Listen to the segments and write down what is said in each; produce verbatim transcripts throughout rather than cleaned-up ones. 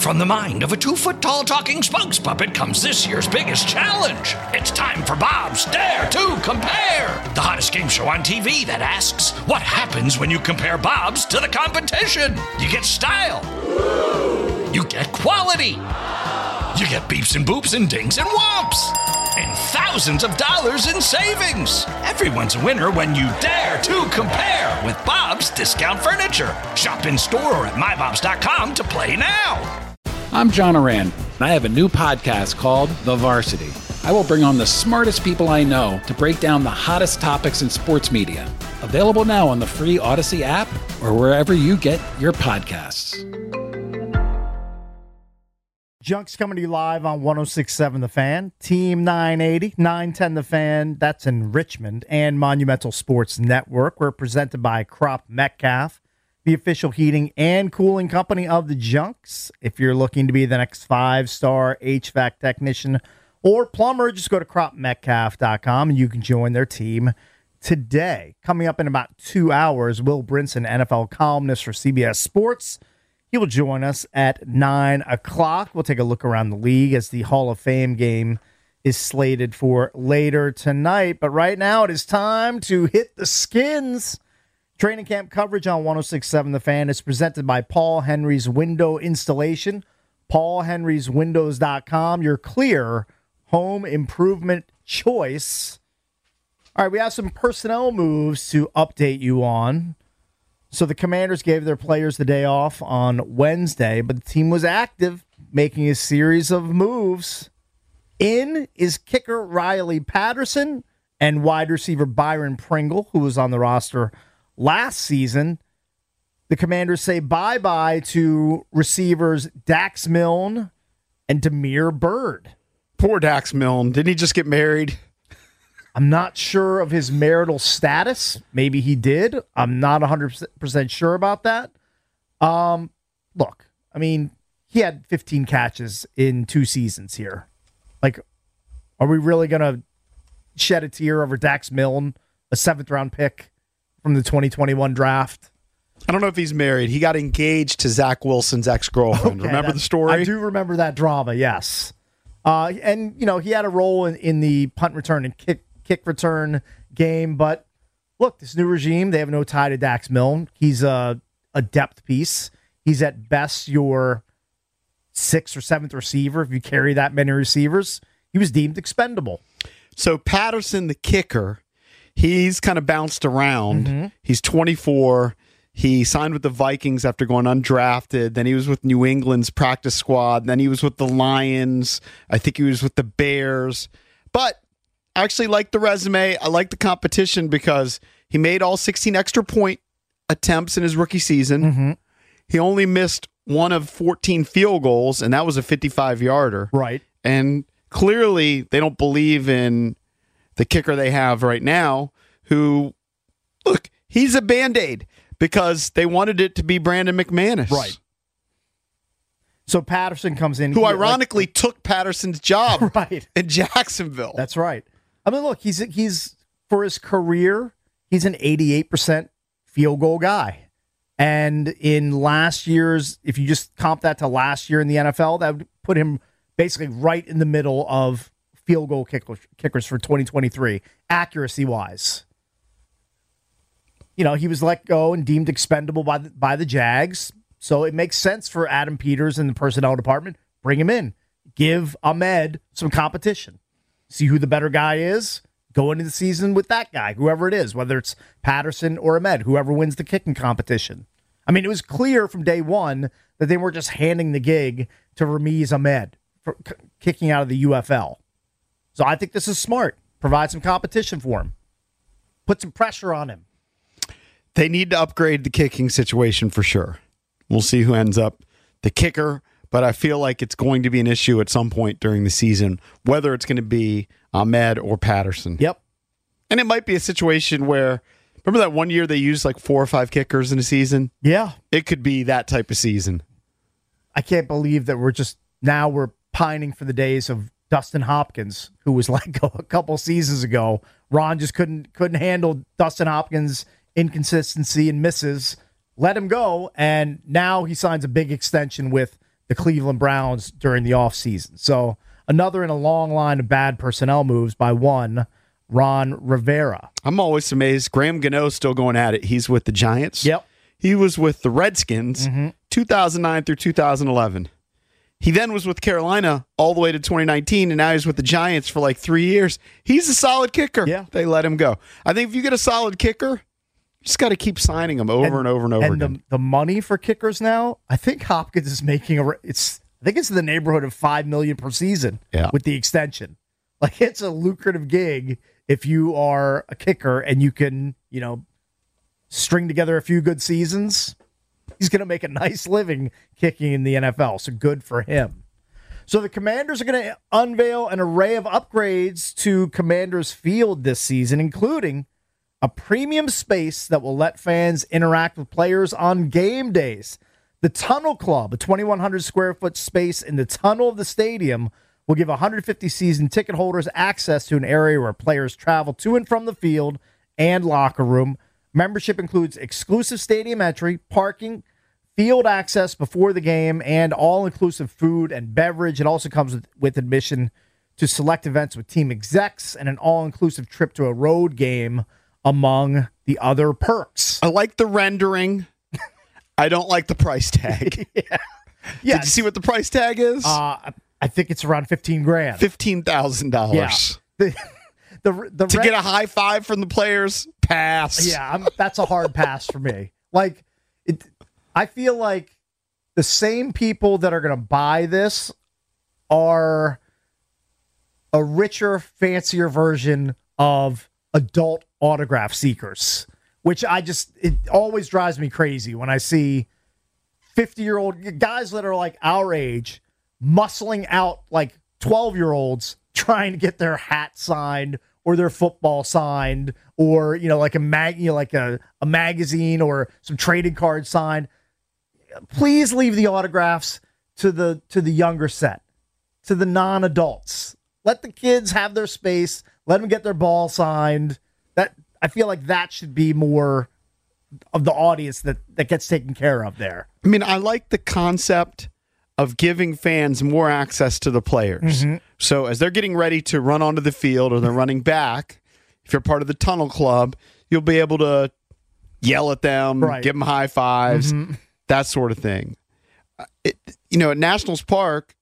From the mind of a two-foot-tall talking spokes puppet comes this year's biggest challenge. It's time for Bob's Dare to Compare, the hottest game show on T V that asks, what happens when you compare Bob's to the competition? You get style. You get quality. You get beeps and boops and dings and whomps. And thousands of dollars in savings. Everyone's a winner when you dare to compare with Bob's Discount Furniture. Shop in store or at my bobs dot com to play now. I'm John Oran, and I have a new podcast called The Varsity. I will bring on the smartest people I know to break down the hottest topics in sports media. Available now on the free Odyssey app or wherever you get your podcasts. Junk's coming to you live on one oh six point seven The Fan, Team nine eighty, nine ten The Fan, that's in Richmond, and Monumental Sports Network. We're presented by Crop Metcalf, the official heating and cooling company of the Junks. If you're looking to be the next five-star H V A C technician or plumber, just go to crop metcalf dot com and you can join their team today. Coming up in about two hours, Will Brinson, N F L columnist for C B S Sports. He will join us at nine o'clock. We'll take a look around the league as the Hall of Fame game is slated for later tonight. But right now, it is time to hit the skins. Training camp coverage on one oh six point seven The Fan is presented by Paul Henry's Window Installation. paul henrys windows dot com, your clear home improvement choice. All right, we have some personnel moves to update you on. So the Commanders gave their players the day off on Wednesday, but the team was active, making a series of moves. In is kicker Riley Patterson and wide receiver Byron Pringle, who was on the roster last season. The Commanders say bye-bye to receivers Dax Milne and Damiere Byrd. Poor Dax Milne. Didn't he just get married? I'm not sure of his marital status. Maybe he did. I'm not one hundred percent sure about that. Um, look, I mean, he had fifteen catches in two seasons here. Like, are we really going to shed a tear over Dax Milne, a seventh-round pick from the twenty twenty-one draft? I don't know if he's married. He got engaged to Zach Wilson's ex-girlfriend. Okay, remember that, the story? I do remember that drama, yes. Uh, and, you know, he had a role in, in the punt return and kick kick return game. But, look, this new regime, they have no tie to Dax Milne. He's a, a depth piece. He's at best your sixth or seventh receiver if you carry that many receivers. He was deemed expendable. So Patterson, the kicker, he's kind of bounced around. Mm-hmm. He's twenty-four. He signed with the Vikings after going undrafted. Then he was with New England's practice squad. Then he was with the Lions. I think he was with the Bears. But I actually like the resume. I like the competition because he made all sixteen extra point attempts in his rookie season. Mm-hmm. He only missed one of fourteen field goals, and that was a fifty-five-yarder. Right. And clearly they don't believe in the kicker they have right now, who, look, he's a Band-Aid because they wanted it to be Brandon McManus. Right. So Patterson comes in. Who he, ironically like, took Patterson's job right. in Jacksonville. That's right. I mean, look, he's he's for his career, he's an eighty-eight percent field goal guy. And in last year's, if you just comp that to last year in the N F L, that would put him basically right in the middle of field goal kickers, kickers for twenty twenty-three, accuracy-wise. You know, he was let go and deemed expendable by the, by the Jags. So it makes sense for Adam Peters and the personnel department. Bring him in. Give Ahmed some competition. See who the better guy is. Go into the season with that guy, whoever it is, whether it's Patterson or Ahmed, whoever wins the kicking competition. I mean, it was clear from day one that they weren't just handing the gig to Ramiz Ahmed for c- kicking out of the U F L. So I think this is smart. Provide some competition for him. Put some pressure on him. They need to upgrade the kicking situation for sure. We'll see who ends up the kicker, but I feel like it's going to be an issue at some point during the season, whether it's going to be Ahmed or Patterson. Yep. And it might be a situation where, remember that one year they used like four or five kickers in a season? Yeah. It could be that type of season. I can't believe that we're just, now we're pining for the days of Dustin Hopkins, who was let go a couple seasons ago. Ron just couldn't couldn't handle Dustin Hopkins' inconsistency and misses. Let him go, and now he signs a big extension with the Cleveland Browns during the offseason. So another in a long line of bad personnel moves by one, Ron Rivera. I'm always amazed. Graham Gano's still going at it. He's with the Giants. Yep. He was with the Redskins Mm-hmm. two thousand nine through two thousand eleven. He then was with Carolina all the way to twenty nineteen, and now he's with the Giants for like three years. He's a solid kicker. Yeah. They let him go. I think if you get a solid kicker, you just got to keep signing him over and, and over and over and again. The, the money for kickers now, I think Hopkins is making a. It's I think it's in the neighborhood of five million per season. Yeah. With the extension, like it's a lucrative gig if you are a kicker and you can, you know, string together a few good seasons. He's going to make a nice living kicking in the N F L, so good for him. So the Commanders are going to unveil an array of upgrades to Commanders Field this season, including a premium space that will let fans interact with players on game days. The Tunnel Club, a twenty-one hundred square foot space in the tunnel of the stadium, will give one hundred fifty season ticket holders access to an area where players travel to and from the field and locker room. Membership includes exclusive stadium entry, parking, field access before the game, and all-inclusive food and beverage. It also comes with, with admission to select events with team execs and an all-inclusive trip to a road game, among the other perks. I like the rendering. I don't like the price tag. yeah. yeah. Did you see what the price tag is? Uh, I think it's around fifteen grand. fifteen thousand dollars. Yeah. The, the, the to red- get a high five from the players, pass. Yeah, I'm, that's a hard pass for me. Like, it, I feel like the same people that are going to buy this are a richer, fancier version of adult autograph seekers, which I just, it always drives me crazy when I see fifty-year-old guys that are like our age muscling out like twelve-year-olds trying to get their hat signed or their football signed, or, you know, like a mag, you know, like a, a magazine or some trading cards signed. Please leave the autographs to the to the younger set, to the non-adults. Let the kids have their space. Let them get their ball signed. That I feel like that should be more of the audience that, that gets taken care of there. I mean, I like the concept of giving fans more access to the players. Mm-hmm. So as they're getting ready to run onto the field or they're running back, if you're part of the Tunnel Club, you'll be able to yell at them, right. give them high fives, mm-hmm. that sort of thing. It, you know, at Nationals Park,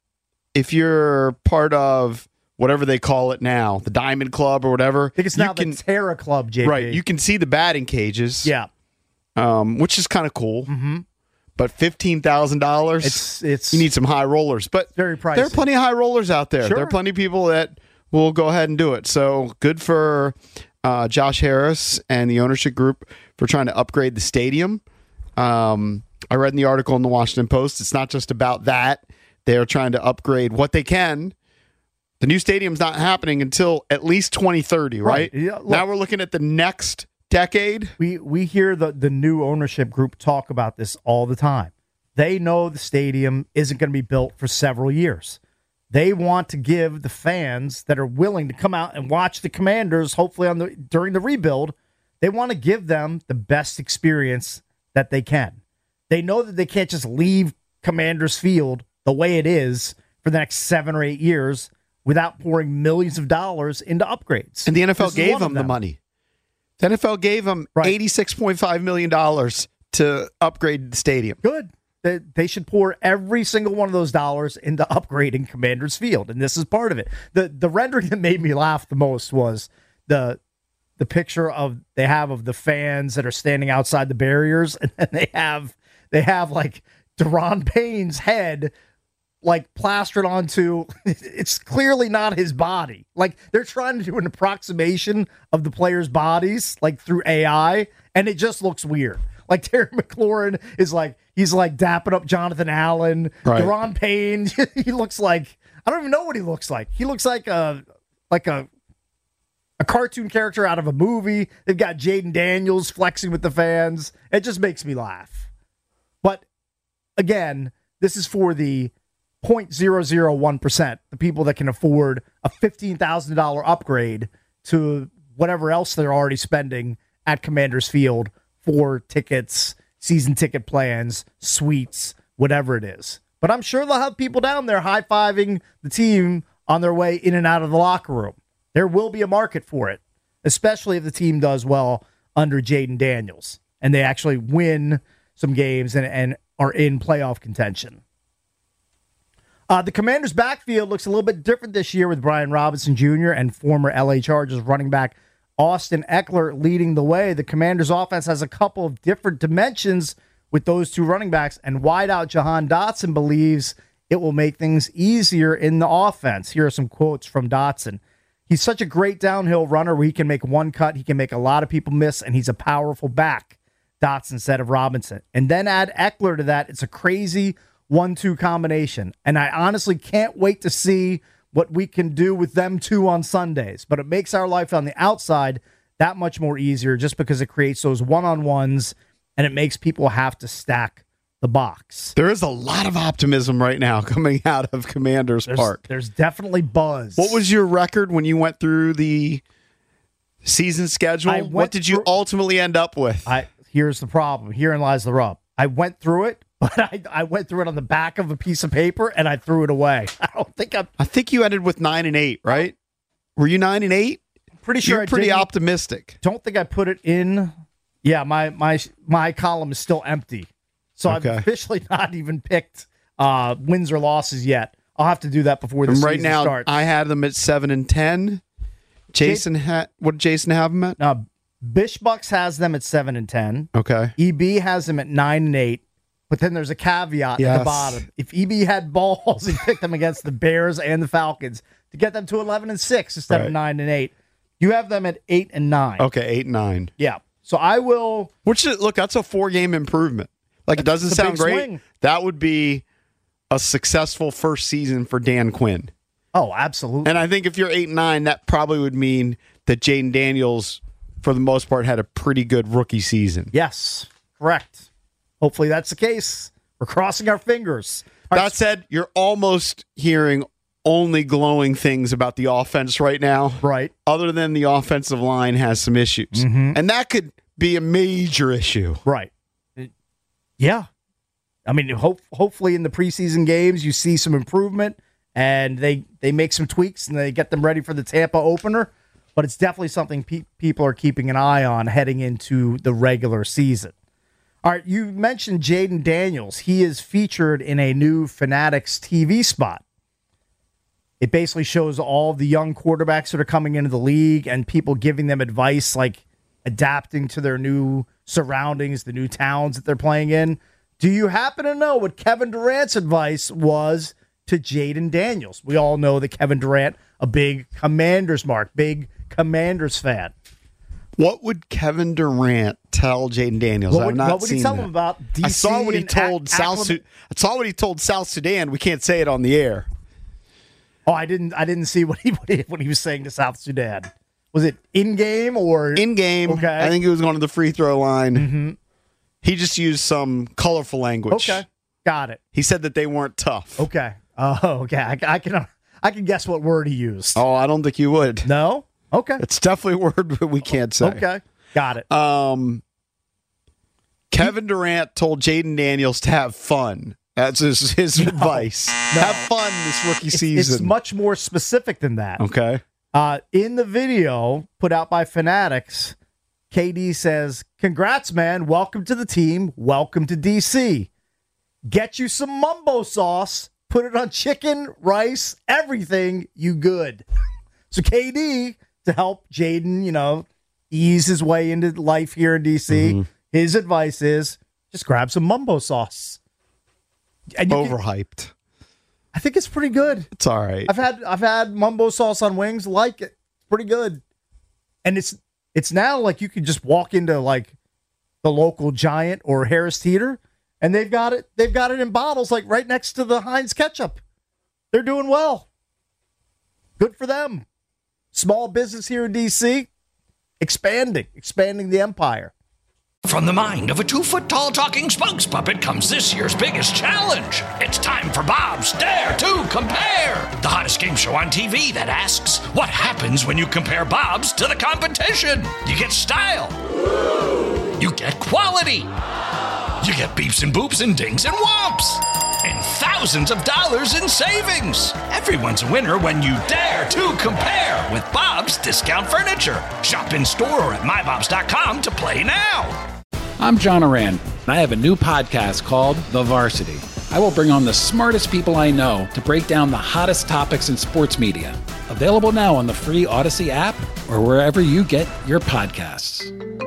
if you're part of whatever they call it now, the Diamond Club or whatever. I think it's now can, the Terra Club, J P. Right, you can see the batting cages. Yeah. Um, which is kind of cool. Mm-hmm. But fifteen thousand dollars, it's it's you need some high rollers. But very pricey. There are plenty of high rollers out there. Sure. There are plenty of people that will go ahead and do it. So good for uh, Josh Harris and the ownership group for trying to upgrade the stadium. Um, I read in the article in the Washington Post, it's not just about that. They are trying to upgrade what they can. The new stadium's not happening until at least twenty thirty, right? right. Yeah, look, now we're looking at the next decade. We we hear the, the new ownership group talk about this all the time. They know the stadium isn't going to be built for several years. They want to give the fans that are willing to come out and watch the Commanders, hopefully on the during the rebuild, they want to give them the best experience that they can. They know that they can't just leave Commanders Field the way it is for the next seven or eight years without pouring millions of dollars into upgrades. And the N F L This is gave one them of the them. money. The N F L gave them Right. eighty-six point five million dollars to upgrade the stadium. Good. They, they should pour every single one of those dollars into upgrading Commanders Field, and this is part of it. The the rendering that made me laugh the most was the the picture of they have of the fans that are standing outside the barriers, and then they have they have like Deron Payne's head like plastered onto, it's clearly not his body. Like they're trying to do an approximation of the players' bodies, like through A I, and it just looks weird. Like Terry McLaurin is like, he's like dapping up Jonathan Allen. Right. Deron Payne, he looks like, I don't even know what he looks like. He looks like a, like a, a cartoon character out of a movie. They've got Jaden Daniels flexing with the fans. It just makes me laugh. But again, this is for the zero point zero zero one percent, the people that can afford a fifteen thousand dollars upgrade to whatever else they're already spending at Commanders Field for tickets, season ticket plans, suites, whatever it is. But I'm sure they'll have people down there high-fiving the team on their way in and out of the locker room. There will be a market for it, especially if the team does well under Jayden Daniels and they actually win some games and, and are in playoff contention. Uh, the Commanders' backfield looks a little bit different this year with Brian Robinson Junior and former L A Chargers running back Austin Eckler leading the way. The Commanders' offense has a couple of different dimensions with those two running backs, and wideout Jahan Dotson believes it will make things easier in the offense. Here are some quotes from Dotson. He's such a great downhill runner where he can make one cut, he can make a lot of people miss, and he's a powerful back, Dotson said of Robinson. And then add Eckler to that. It's a crazy one two combination. And I honestly can't wait to see what we can do with them two on Sundays. But it makes our life on the outside that much more easier just because it creates those one-on-ones and it makes people have to stack the box. There is a lot of optimism right now coming out of Commanders there's, Park. There's definitely buzz. What was your record when you went through the season schedule? What did you through, ultimately end up with? I Here's the problem. Herein lies the rub. I went through it, but I, I went through it on the back of a piece of paper, and I threw it away. I don't think I'm... I think you ended with nine and eight, right? Were you nine and eight? Pretty sure You're I pretty didn't. optimistic. Don't think I put it in. Yeah, my my my column is still empty. So Okay. I've officially not even picked uh, wins or losses yet. I'll have to do that before the And season right now, starts. I had them at seven and ten. Jason had what did Jason have them at? Now, Bishbucks has them at seven and ten. Okay. E B has them at nine and eight. But then there's a caveat at Yes. the bottom. If E B had balls, he picked them against the Bears and the Falcons to get them to eleven and six instead Right. of nine and eight. You have them at eight and nine. Okay, eight and nine. Yeah. So I will. Which is, look, that's a four game improvement. Like it doesn't It's a sound big great. swing. That would be a successful first season for Dan Quinn. Oh, absolutely. And I think if you're eight and nine, that probably would mean that Jayden Daniels, for the most part, had a pretty good rookie season. Yes, correct. Hopefully that's the case. We're crossing our fingers. All right, That said, you're almost hearing only glowing things about the offense right now. right. Other than the offensive line has some issues. Mm-hmm. And that could be a major issue. Right. Yeah. I mean, hope, hopefully in the preseason games you see some improvement and they, they make some tweaks and they get them ready for the Tampa opener. But it's definitely something pe- people are keeping an eye on heading into the regular season. All right, you mentioned Jayden Daniels. He is featured in a new Fanatics T V spot. It basically shows all the young quarterbacks that are coming into the league and people giving them advice like adapting to their new surroundings, the new towns that they're playing in. Do you happen to know what Kevin Durant's advice was to Jayden Daniels? We all know that Kevin Durant, a big Commanders mark, big Commanders fan. What would Kevin Durant tell Jayden Daniels? What I've would, not what would seen he tell that. him about D C? I saw what he and told Ac- South. Su- Acclim- I saw what he told South Sudan. We can't say it on the air. Oh, I didn't. I didn't see what he what he, what he was saying to South Sudan. Was it in game or In game, Okay. I think he was going to the free throw line. Mm-hmm. He just used some colorful language. Okay, got it. He said that they weren't tough. Okay. Oh, okay. I, I can I can guess what word he used. Oh, I don't think you would. No. Okay. It's definitely a word that we can't say. Okay. Got it. Um, Kevin Durant told Jayden Daniels to have fun. That's his, his advice. Have fun this rookie It's, season. it's much more specific than that. okay. Uh, in the video put out by Fanatics, K D says, "Congrats, man. Welcome to the team. Welcome to D C. Get you some mumbo sauce. Put it on chicken, rice, everything. You good." So K D, to help Jayden, you know, ease his way into life here in D C, Mm-hmm. his advice is just grab some mumbo sauce. And you can- Overhyped. I think it's pretty good. It's all right. I've had I've had mumbo sauce on wings, like it. It's pretty good. And it's it's now like you can just walk into like the local Giant or Harris Teeter and they've got it they've got it in bottles like right next to the Heinz ketchup. They're doing well. Good for them. Small business here in D C, expanding, expanding the empire. From the mind of a two-foot-tall talking spokes puppet comes this year's biggest challenge. It's time for Bob's Dare to Compare, the hottest game show on T V that asks, what happens when you compare Bob's to the competition? You get style. You get quality. You get beeps and boops and dings and whomps. And and thousands of dollars in savings. Everyone's a winner when you dare to compare with Bob's Discount Furniture. Shop in store or at my bobs dot com to play now. I'm John Oran, and I have a new podcast called The Varsity. I will bring on the smartest people I know to break down the hottest topics in sports media. Available now on the free Odyssey app or wherever you get your podcasts.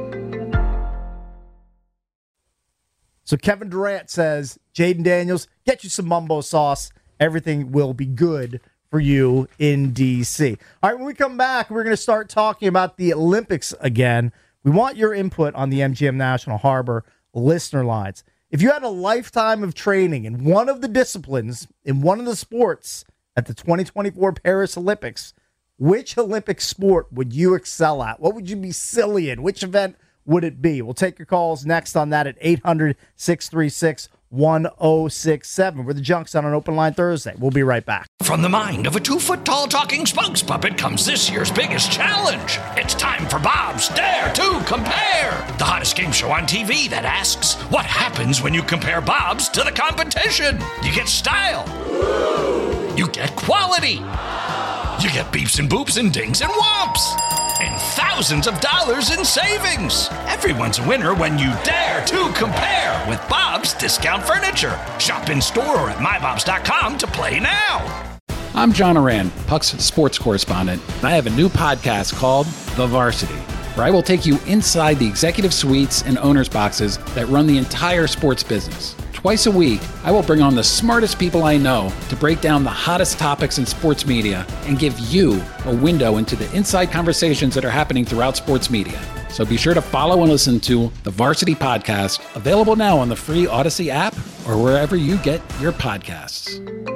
So Kevin Durant says, Jaden Daniels, get you some mumbo sauce. Everything will be good for you in D C. All right, when we come back, we're going to start talking about the Olympics again. We want your input on the M G M National Harbor listener lines. If you had a lifetime of training in one of the disciplines, in one of the sports at the twenty twenty-four Paris Olympics, which Olympic sport would you excel at? What would you be silly in? Which event would it be? We'll take your calls next on that at eight hundred, six three six, one oh six seven. We're the Junks on an Open Line Thursday. We'll be right back. From the mind of a two-foot-tall talking spokes puppet comes this year's biggest challenge. It's time for Bob's Dare to Compare, the hottest game show on T V that asks, what happens when you compare Bob's to the competition? You get style. You get quality. You get beeps and boops and dings and whomps. And thousands of dollars in savings. Everyone's a winner when you dare to compare with Bob's Discount Furniture. Shop in store or at my bobs dot com to play now. I'm John Oran, Puck's sports correspondent, and I have a new podcast called The Varsity, where I will take you inside the executive suites and owners' boxes that run the entire sports business. Twice a week, I will bring on the smartest people I know to break down the hottest topics in sports media and give you a window into the inside conversations that are happening throughout sports media. So be sure to follow and listen to the Varsity Podcast, available now on the free Odyssey app or wherever you get your podcasts.